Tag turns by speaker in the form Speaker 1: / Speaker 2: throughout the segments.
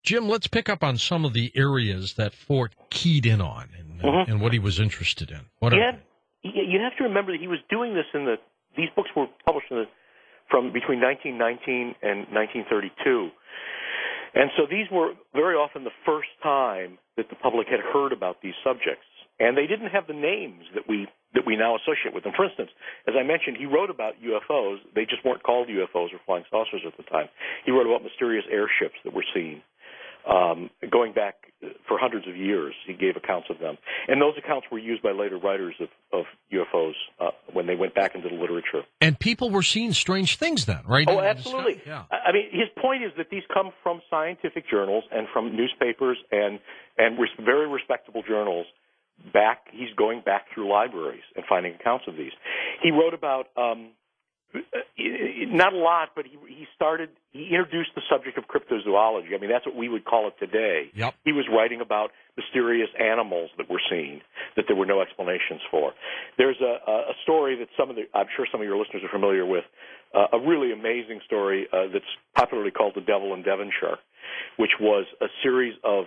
Speaker 1: Jim, let's pick up on some of the areas that Fort keyed in on and what he was interested in.
Speaker 2: You have to remember that he was doing this these books were published from between 1919 and 1932. And so these were very often the first time that the public had heard about these subjects. And they didn't have the names that we now associate with them. For instance, as I mentioned, he wrote about UFOs. They just weren't called UFOs or flying saucers at the time. He wrote about mysterious airships that were seen. Going back for hundreds of years, he gave accounts of them. And those accounts were used by later writers of UFOs when they went back into the literature.
Speaker 1: And people were seeing strange things then, right?
Speaker 2: Oh, absolutely.
Speaker 1: Yeah.
Speaker 2: I mean, his point is that these come from scientific journals and from newspapers and very respectable journals. He's going back through libraries and finding accounts of these. He wrote about... not a lot, but he introduced the subject of cryptozoology. I mean, that's what we would call it today.
Speaker 1: Yep.
Speaker 2: He was writing about mysterious animals that were seen, that there were no explanations for. There's a story that I'm sure some of your listeners are familiar with, a really amazing story that's popularly called The Devil in Devonshire, which was a series of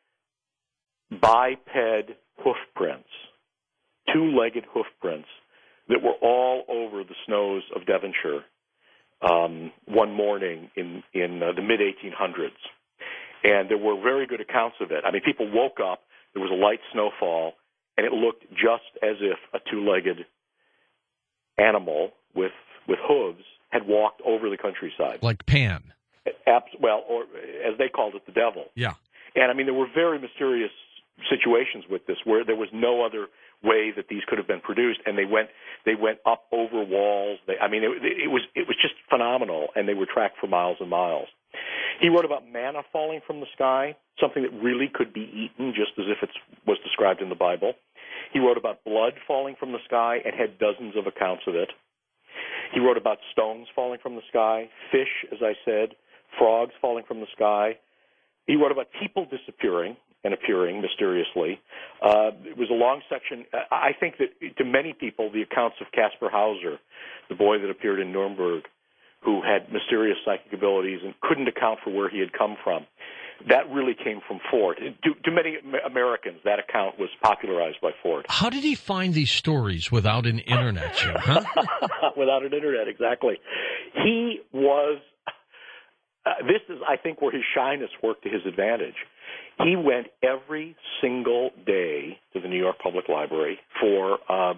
Speaker 2: biped hoof prints, two-legged hoof prints, that were all over the snows of Devonshire one morning in the mid-1800s. And there were very good accounts of it. I mean, people woke up, there was a light snowfall, and it looked just as if a two-legged animal with hooves had walked over the countryside.
Speaker 1: Like Pan.
Speaker 2: Or as they called it, the devil.
Speaker 1: Yeah.
Speaker 2: And, I mean, there were very mysterious situations with this where there was no other way that these could have been produced, and they went up over walls. It was just phenomenal, and they were tracked for miles and miles. He wrote about manna falling from the sky, something that really could be eaten, just as if it was described in the Bible. He wrote about blood falling from the sky and had dozens of accounts of it. He wrote about stones falling from the sky, fish, as I said, frogs falling from the sky. He wrote about people disappearing and appearing mysteriously. It was a long section. I think that to many people, the accounts of Caspar Hauser, the boy that appeared in Nuremberg, who had mysterious psychic abilities and couldn't account for where he had come from, that really came from Fort. To many Americans, that account was popularized by Fort.
Speaker 1: How did he find these stories without an internet, Jim? Huh?
Speaker 2: Without an internet, exactly. He was... this is, I think, where his shyness worked to his advantage. He went every single day to the New York Public Library for,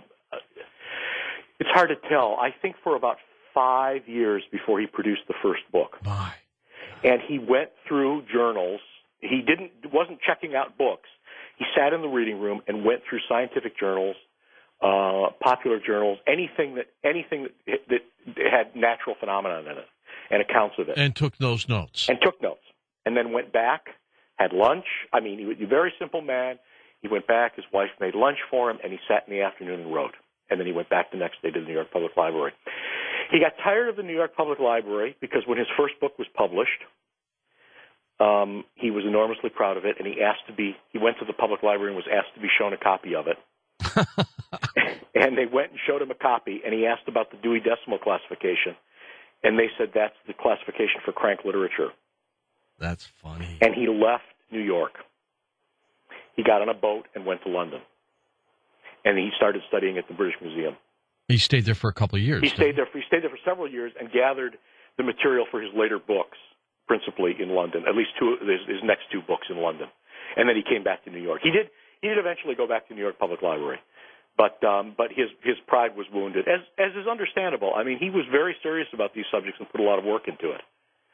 Speaker 2: it's hard to tell, I think for about 5 years before he produced the first book.
Speaker 1: My.
Speaker 2: And he went through journals. He wasn't checking out books. He sat in the reading room and went through scientific journals, popular journals, anything that had natural phenomenon in it, and accounts of it.
Speaker 1: And took those notes.
Speaker 2: And then went back, had lunch. I mean, he was a very simple man. He went back, his wife made lunch for him, and he sat in the afternoon and wrote. And then he went back the next day to the New York Public Library. He got tired of the New York Public Library because when his first book was published, he was enormously proud of it, and he went to the public library and was asked to be shown a copy of it. And they went and showed him a copy, and he asked about the Dewey Decimal Classification. And they said that's the classification for crank literature.
Speaker 1: That's funny.
Speaker 2: And he left New York. He got on a boat and went to London. And he started studying at the British Museum.
Speaker 1: He stayed there for a couple of years.
Speaker 2: He stayed there for several years and gathered the material for his later books, principally in London, at least his next two books in London. And then he came back to New York. He did eventually go back to New York Public Library. But his pride was wounded, as is understandable. I mean, he was very serious about these subjects and put a lot of work into it.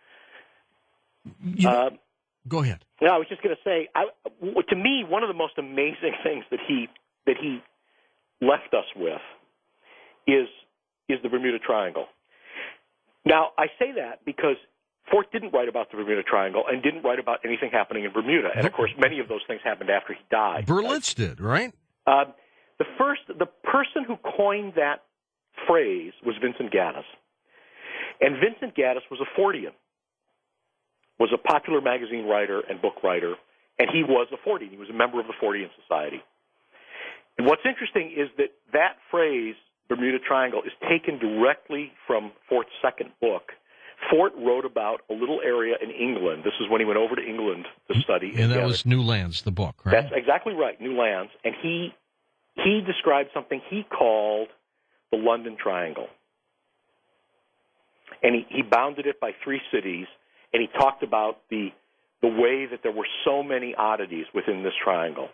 Speaker 1: Go ahead.
Speaker 2: No, I was just going to say, to me, one of the most amazing things that he left us with is the Bermuda Triangle. Now, I say that because Fort didn't write about the Bermuda Triangle and didn't write about anything happening in Bermuda. And, of course, many of those things happened after he died.
Speaker 1: Berlitz did, right?
Speaker 2: The person who coined that phrase was Vincent Gaddis. And Vincent Gaddis was a Fortian, was a popular magazine writer and book writer, and he was a Fortian. He was a member of the Fortian Society. And what's interesting is that phrase, Bermuda Triangle, is taken directly from Fort's second book, Fort wrote about a little area in England. This is when he went over to England to study.
Speaker 1: And that was New Lands, the book, right?
Speaker 2: That's exactly right, New Lands. And he described something he called the London Triangle. And he bounded it by 3 cities, and he talked about the way that there were so many oddities within this triangle.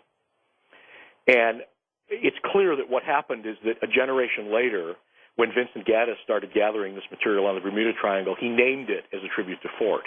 Speaker 2: And it's clear that what happened is that a generation later, when Vincent Gaddis started gathering this material on the Bermuda Triangle, he named it as a tribute to Fort.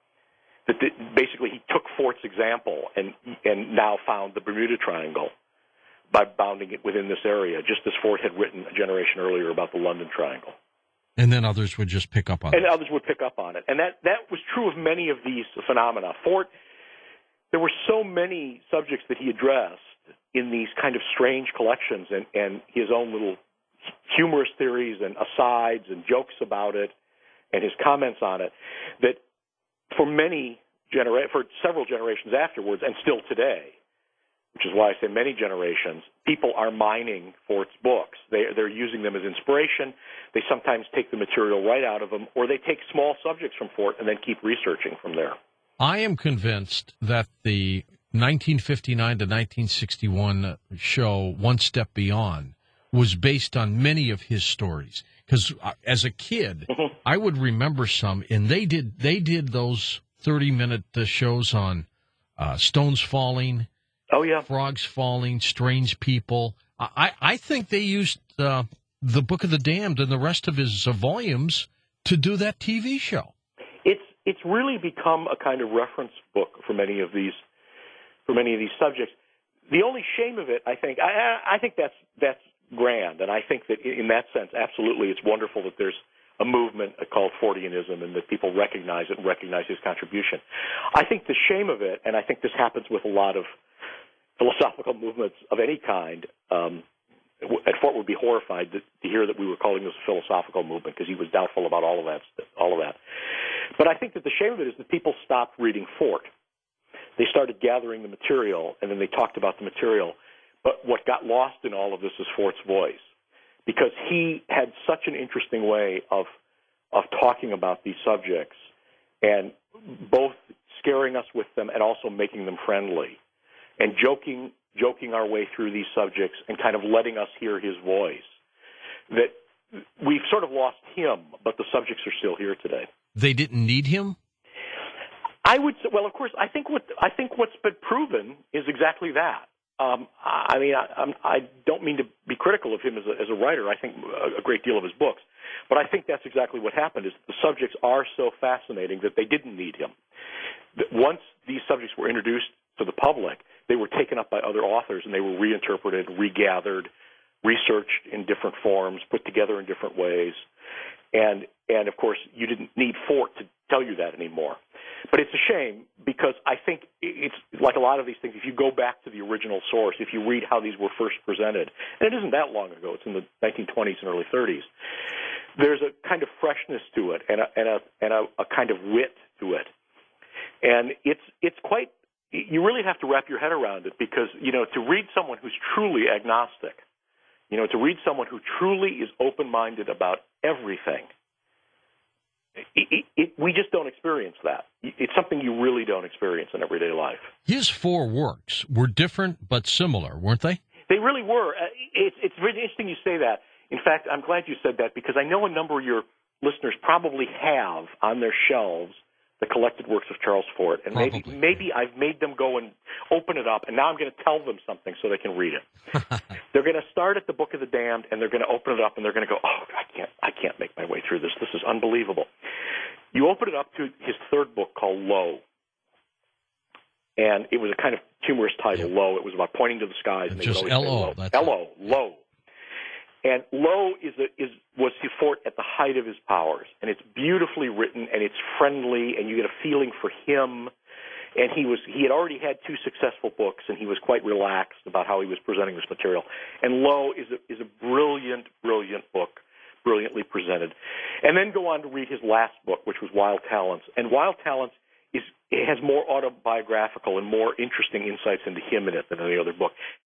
Speaker 2: Basically, he took Fort's example and now found the Bermuda Triangle by bounding it within this area, just as Fort had written a generation earlier about the London Triangle.
Speaker 1: And then others would just pick up on it.
Speaker 2: And others would pick up on it. And that was true of many of these phenomena. Fort, there were so many subjects that he addressed in these kind of strange collections and his own little humorous theories and asides and jokes about it and his comments on it, that for several generations afterwards and still today, which is why I say many generations, people are mining Fort's books. They're using them as inspiration. They sometimes take the material right out of them, or they take small subjects from Fort and then keep researching from there.
Speaker 1: I am convinced that the 1959 to 1961 show, One Step Beyond, was based on many of his stories. Because as a kid, I would remember some, and they did those 30-minute shows on stones falling, frogs falling, strange people. I think they used the Book of the Damned and the rest of his volumes to do that TV show.
Speaker 2: It's really become a kind of reference book for many of these subjects. The only shame of it, I think that's grand, and I think that in that sense, absolutely, it's wonderful that there's a movement called Fortianism and that people recognize it and recognize his contribution. I think the shame of it, and I think this happens with a lot of philosophical movements of any kind, and Fort would be horrified to hear that we were calling this a philosophical movement because he was doubtful about all of that. But I think that the shame of it is that people stopped reading Fort. They started gathering the material, and then they talked about the material. But what got lost in all of this is Fort's voice, because he had such an interesting way of talking about these subjects and both scaring us with them and also making them friendly and joking our way through these subjects and kind of letting us hear his voice, that we've sort of lost him, but the subjects are still here today.
Speaker 1: They didn't need him?
Speaker 2: I would say, well, of course, I think what's been proven is exactly that. I don't mean to be critical of him as a writer. I think a great deal of his books, but I think that's exactly what happened. Is the subjects are so fascinating that they didn't need him. Once these subjects were introduced to the public, they were taken up by other authors and they were reinterpreted, regathered, researched in different forms, put together in different ways, and of course, you didn't need Fort to tell you that anymore. But it's a shame because I think it's like a lot of these things. If you go back to the original source, if you read how these were first presented, and it isn't that long ago, it's in the 1920s and early 30s, there's a kind of freshness to it and a kind of wit to it. And it's quite, you really have to wrap your head around it because, to read someone who's truly agnostic, to read someone who truly is open-minded about everything, we just don't experience that. It's something you really don't experience in everyday life.
Speaker 1: His 4 works were different but similar, weren't they?
Speaker 2: They really were. It's really interesting you say that. In fact, I'm glad you said that because I know a number of your listeners probably have on their shelves the collected works of Charles Fort, and maybe I've made them go and open it up, and now I'm going to tell them something so they can read it. They're going to start at the Book of the Damned, and they're going to open it up, and they're going to go, oh, I can't make my way through this. This is unbelievable. You open it up to his 3rd book called Lo, and it was a kind of humorous title, Lo. It was about pointing to the skies. And
Speaker 1: just L-O.
Speaker 2: L-O, Lo. And Lo was Fort at the height of his powers, and it's beautifully written, and it's friendly, and you get a feeling for him. And he had already had 2 successful books, and he was quite relaxed about how he was presenting this material. And Lo is a brilliant, brilliant book, brilliantly presented. And then go on to read his last book, which was Wild Talents. And Wild Talents it has more autobiographical and more interesting insights into him in it than any other book.